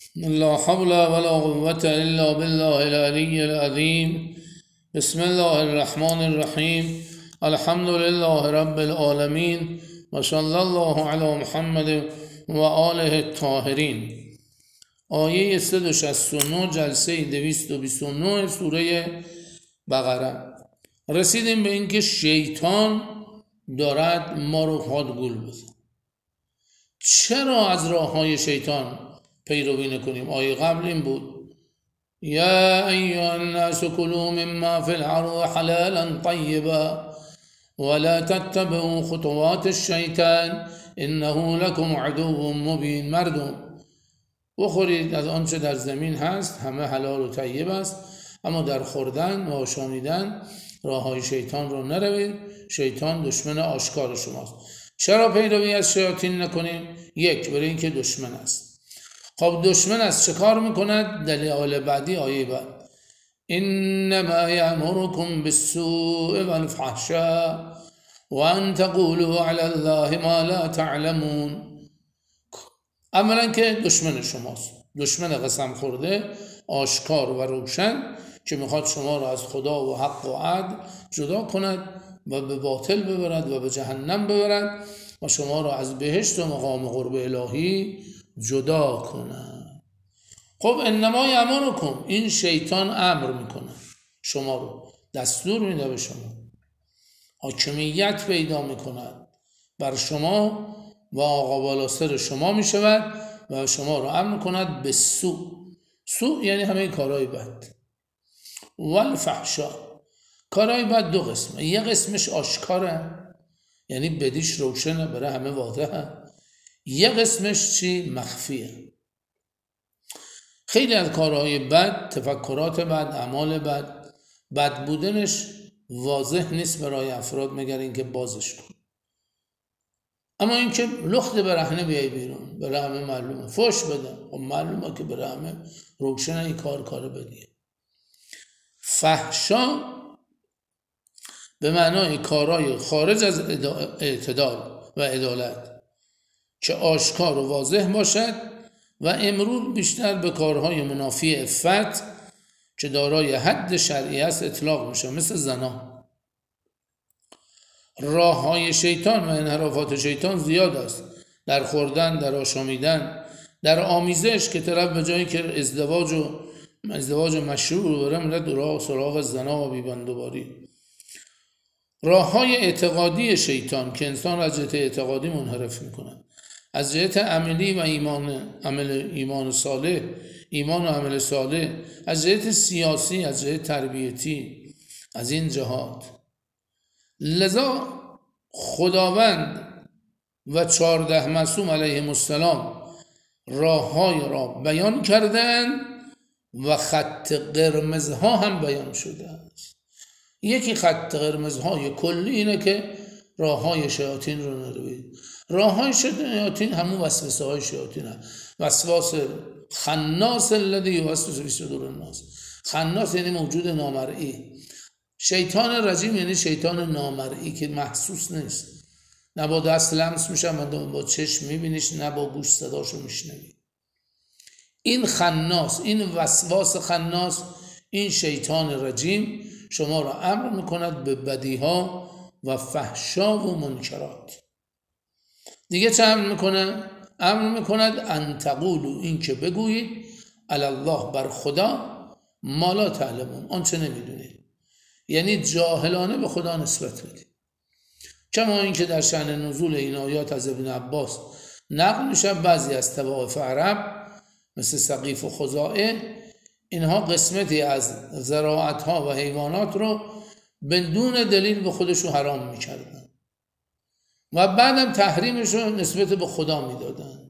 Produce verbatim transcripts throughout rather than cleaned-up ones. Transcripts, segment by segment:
لا حول ولا قوة إلا بالله العلي العظيم. بسم الله الرحمن الرحيم. الحمد لله رب العالمين وصلى الله على محمد و آله الطاهرین. آیه صد و شصت و نه جلسه دویست و بیست و نه سوره بقره. رسیدیم به اینکه شیطان دارد ما رو خودگول بزن. چرا از راه های شیطان پیروی نکنیم؟ آیه قبل این بود: یا ایها الناس کلوا مما فی الارض حلالا طیبا ولا تتبعوا خطوات الشیطان انه لكم عدو مبین. مردم بخورید از آنچه در زمین هست، همه حلال و طیب است، اما در خوردن و آشامیدن راه های شیطان رو نروید. شیطان دشمن آشکار شماست. چرا پیروی از شیاطین نکنیم؟ یک، برای اینکه دشمن است. خب دشمن است، چه کار میکند؟ دلیل بعدی آیه بعد: انما یأمرکم بالسوء والفحشاء وان تقولوا علی الله ما لا تعلمون. اولا که دشمن شماست، دشمن قسم خورده آشکار و روشن که میخواد شما را از خدا و حق و عدل جدا کند و به باطل ببرد و به جهنم ببرد و شما را از بهشت و مقام قرب الهی جدا کند. خب انما یأمرکم، این شیطان امر میکنه شما رو، دستور میده به شما، حاکمیت پیدا میکند بر شما و آقا بالا سر شما میشود و شما رو امر کند به سوء. سوء یعنی همه کارهای بد. والفحشا، کارهای بد دو قسمه. یه قسمش آشکاره، یعنی بدیش روشنه، برای همه واضحه. یه قسمش چی؟ مخفیه. خیلی از کارهای بد، تفکرات بد، اعمال بد، بد بودنش واضح نیست برای افراد مگر اینکه بازش کن. اما اینکه لخت برهنه بیای بیرون، برای همه معلومه، فوش بده، خب معلومه که برای همه روشنه این کار کار بدیه. فحشا به معنای کارهای خارج از اعتدال و عدالت که آشکار و واضح باشد و امروز بیشتر به کارهای منافی عفت که دارای حد شرعی است اطلاق میشه، مثل زنا. راه های شیطان و انحرافات شیطان زیاد است، در خوردن، در آشامیدن، در آمیزش، که طرف به جایی که ازدواج و ازدواج مشروع رو بره میره دورا سراغ زنا و بیبندوباری. راه های اعتقادی شیطان که انسان را از جهت اعتقادی منحرف میکنه، از جهت عملی و ایمان، عمل ایمان صالح، ایمان و عمل صالح، از جهت سیاسی، از جهت تربیتی، از این جهات. لذا خداوند و چهارده معصوم علیهم السلام راههای را بیان کردند و خط قرمزها هم بیان شده است. یکی خط قرمزهای کلی اینه که راههای شیاطین رو نروید. راههای شیاطین همون وسوسه های شیاطین هست. وسواس خناس الذی یوسوس فی صدور الناس. خناس یعنی موجود نامرئی. شیطان رجیم یعنی شیطان نامرئی که محسوس نیست، نه با دست لمس میشه، نه با چشم میبینیش، نه با گوش صداشو میشنوی. این خناس، این وسواس خناس، این شیطان رجیم شما را امر میکند به بدیها و فحشا و منکرات. دیگه چه امر میکنه؟ امر میکند ان تقولوا، این که بگویید، علی الله، بر خدا، ما لا تعلمون، آنچه نمیدونید. یعنی جاهلانه به خدا نسبت بدید. کما این که در شأن نزول این آیات از ابن عباس نقل میشه، بعضی از طوائف عرب مثل ثقیف و خزاعه، اینها قسمتی از زراعتها و حیوانات رو بدون دلیل به خودشو حرام میکردن و بعدم تحریمش رو نسبت به خدا میدادن.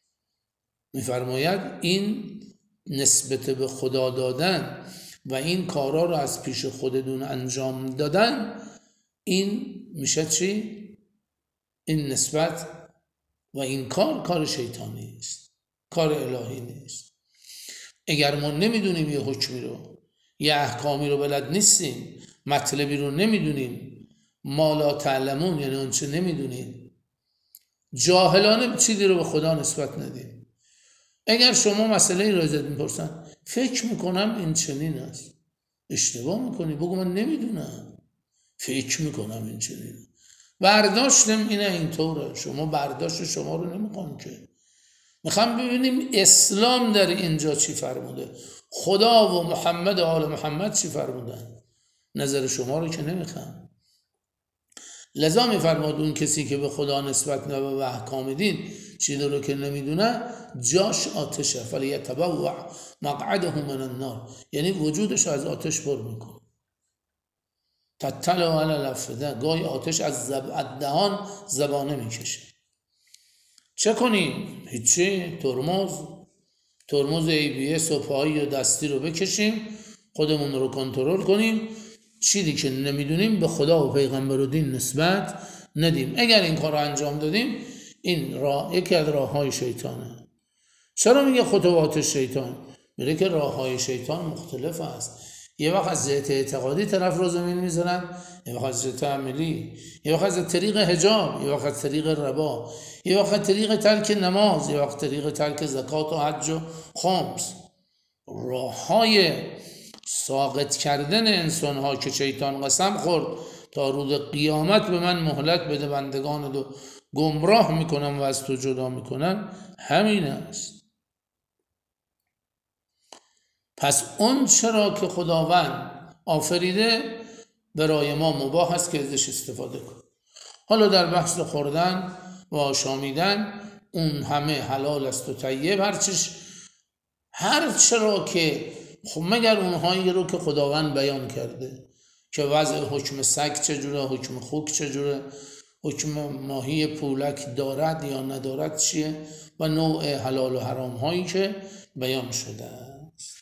میفرماید این نسبت به خدا دادن و این کارا رو از پیش خودتون انجام دادن، این میشه چی؟ این نسبت و این کار کار شیطانی است، کار الهی نیست. اگر ما نمیدونیم یه حکمی رو، یه احکامی رو بلد نیستیم، مطلبی رو نمیدونیم، ما لا تعلمون یعنی اون چه نمیدونیم، جاهلانه چیزی رو به خدا نسبت ندیم. اگر شما مسئله ای را ازت میپرسن فکر میکنم این چنین است، اشتباه میکنی، بگو من نمیدونم، فکر میکنم این چنین. برداشتم اینه اینطوره، شما برداشت شما رو نمیخوام که. میخوام ببینیم اسلام در اینجا چی فرموده، خدا و محمد و آل محمد چی فرمودن. نظر شما رو که نمیخوام. لذا میفرماد اون کسی که به خدا نسبت نه و احکام دین چیزی رو که نمیدونه جاش آتشه، فلیتبوأ مقعده من النار، یعنی وجودش از آتش پر میکنه. تطلع علی الافئده، گاهی آتش از زب... دهان زبانه میکشه. چه کنیم؟ هیچی، ترمز ترمز ای بی اس و پایی و دستی رو بکشیم، خودمون رو کنترل کنیم، چیزی که نمیدونیم به خدا و پیغمبر و دین نسبت ندیم. اگر این کار رو انجام دادیم این راه یکی از راههای شیطانه. چرا میگه خطوات شیطان؟ میگه که راههای شیطان مختلف است. یه وقت از جهت اعتقادی طرف رو زمین میزنن، یه وقت از جهت عملی، یه وقت از طریق حجاب، یه وقت از طریق ربا، یه وقت از طریق ترک نماز، یه وقت طریق ترک زکات و حج و خمس. راههای ساقط کردن انسان ها که شیطان قسم خورد تا روز قیامت به من مهلت بده بندگان رو گمراه میکنم و از تو جدا میکنم، همین است. پس اون چرا که خداوند آفریده برای ما مباح است که ازش استفاده کن. حالا در بحث خوردن و آشامیدن اون همه حلال است و طیب، هرچش هر چرا که خب مگر اونهایی رو که خداوند بیان کرده که وضع حکم سگ چجوره، حکم خوک چجوره، حکم ماهی پولک دارد یا ندارد چیه و نوع حلال و حرام هایی که بیان شده است.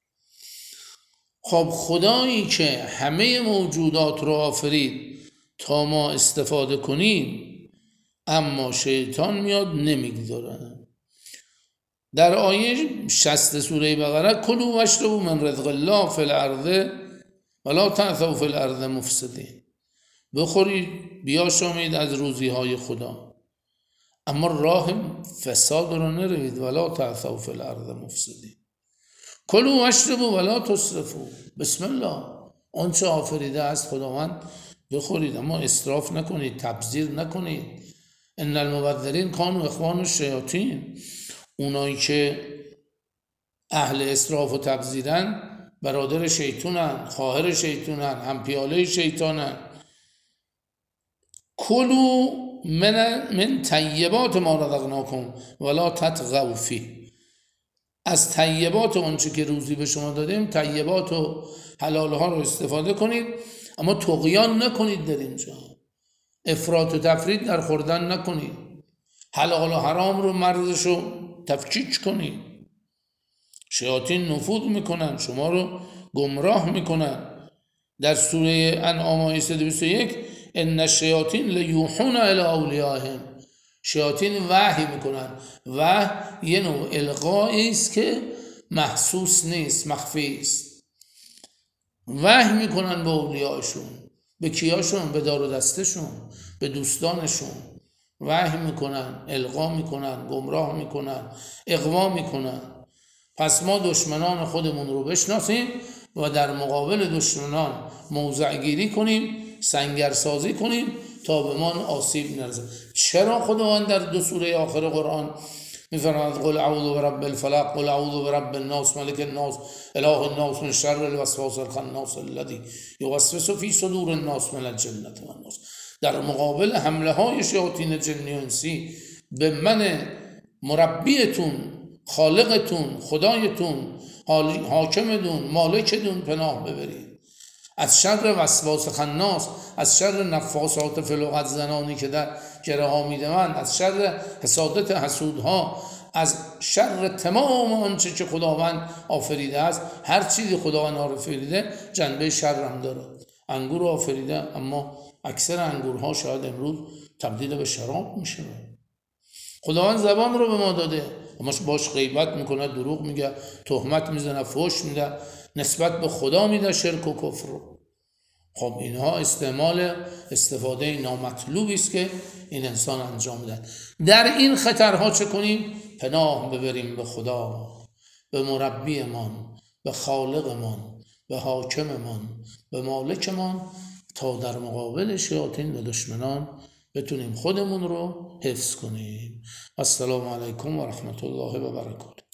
خب خدایی که همه موجودات رو آفرید تا ما استفاده کنیم، اما شیطان میاد نمیگذاره. در آیه شصت سوره بقره کلوا واشربوا من رزق الله فی الارض ولا تعثوا فی الارض مفسدین، بخورید بیاشامید از روزی های خدا اما راه فساد رو نروید، ولا تعثوا فی الارض مفسدین. کلوا واشربوا ولا تسرفوا، بسم الله، آنچه آفریده است خداوند بخورید اما اسراف نکنید، تبذیر نکنید. ان المبذرین کانوا اخوان الشیاطین، اونایی که اهل اسراف و تبذیرن برادر شیطانن، خواهر شیطانن، هم پیاله شیطانن. کلوا من من طیبات ما رزقناکم ولا تطغوا فیه، از طیبات اونچه که روزی به شما دادیم، طیبات و حلال ها رو استفاده کنید اما طغیان نکنید، در اینجا افراط و تفرید در خوردن نکنید، حلال و حرام رو مرزش رو تفکیک کنید. شیاطین نفوذ میکنن، شما رو گمراه میکنن. در سوره انعام آیه صد و بیست و یک ان الشیاطین لیوحون الی اولیائهم، شیاطین وحی میکنن. وحی یه نوع القایی است که محسوس نیست، مخفی است. وحی میکنن به اولیاءشون، به کیاشون؟ به دار و دستشون، به دوستانشون وحی میکنن، القا میکنن، گمراه میکنن، اغوا میکنن. پس ما دشمنان خودمون رو بشناسیم و در مقابل دشمنان موضع گیری کنیم، سنگرسازی کنیم تا به ما آسیب نرسه. چرا خداوند در دو سوره آخر قرآن میفرماید قل اعوذ برب الفلق، قل اعوذ برب الناس، ملک الناس، اله الناس، من شر الوسواس الخناس الذی یوسوس فی صدور الناس من الجنة والناس. در مقابل حمله های شیاطین جنی و انسی به من مربیتون، خالقتون، خدایتون، حاکمتون، مالکتون پناه ببرید. از شر وسواس خناس، از شر نفاسات فی العقد، زنانی که در گره ها میدوند، از شر حسادت حسودها، از شر تمام آنچه که خداوند آفریده است. هر چیزی خداوند آفریده جنبه شر هم داره. انگور آفریده اما اکثر انگورها شاید امروز تبدیل به شراب میشه. خداوند زبان رو به ما داده اما باش غیبت میکنه، دروغ میگه، تهمت میزنه، فحش میده، نسبت به خدا میده شرک و کفر رو. خب اینها استعمال استفاده نامطلوبی است که این انسان انجام میده. در این خطرها چه کنیم؟ پناه ببریم به خدا، به مربیمان، به خالقمان، به حاکممان، به مالکمان، تا در مقابل شیاطین و دشمنان بتونیم خودمون رو حفظ کنیم. السلام علیکم و رحمت الله و برکاته.